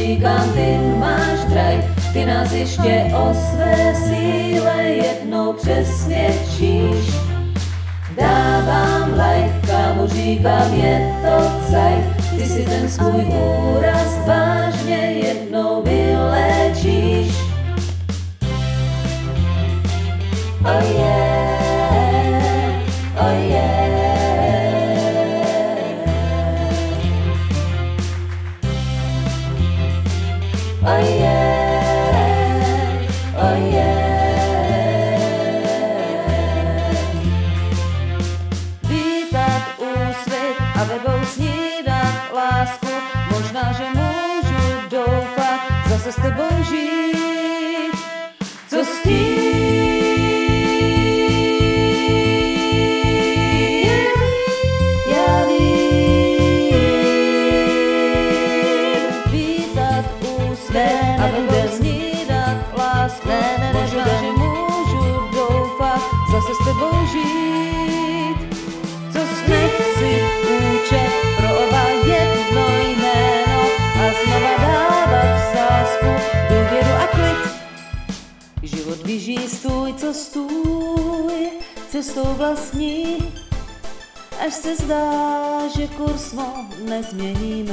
říkám, ty máš draj, ty nás ještě o své síle jednou přesvědčíš. Dávám like, kámo, říkám, je to caj, ty si ten svůj úraz vážně jednou vyléčíš. Oh yeah, oh yeah. Oh yeah, oh yeah. Vítat úsvit a webou snídat lásku, možná, že můžu doufat zase s tebou žít. Co s tím? Já vím. Vítat úsvit a webou snídat lásku, možná, že můžu doufat zase s tebou žít. Co nechci účet pro oba jedno jméno a znova dávat v sázku důvěru a klid. Život běží stůj, co stůj, cestou vlastní, až se zdá, že kurz nezměníme.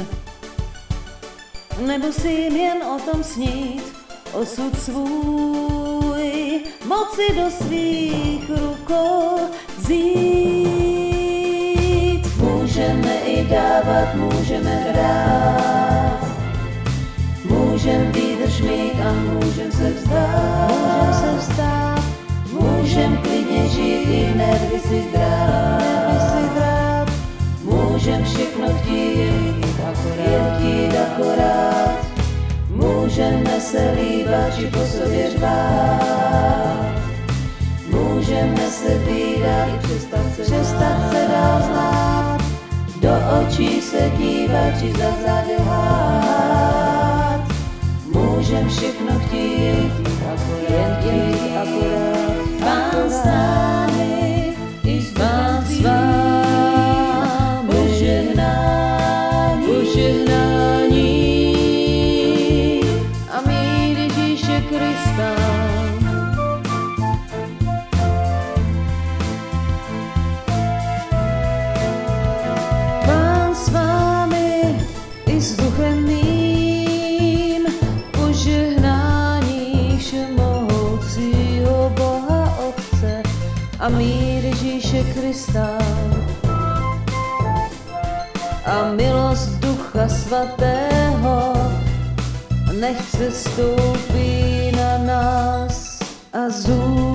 Nemusím jen o tom snít, osud svůj moci do svých rukou vzít. Můžeme i dávat, můžeme hrát, můžem výdrž mít a můžem se vzdát, můžem klidně žít i nervy si drát, můžem všechno chtít akorát, můžeme se líbat či po sobě řvát, můžeme se výdat i přestat se dál znát, do očí se dívat či za zády lhát. Můžem všechno chtít, jen chtít akorát. Pán s námi, i s vámi, požehnání a mír Ježíše Krista. Pán s vámi, i s duchem mým, požehnání všemohoucího Boha Otce a mír Ježíše Krista a milost Ducha Svatého nechť se stoupí na nás a zůstane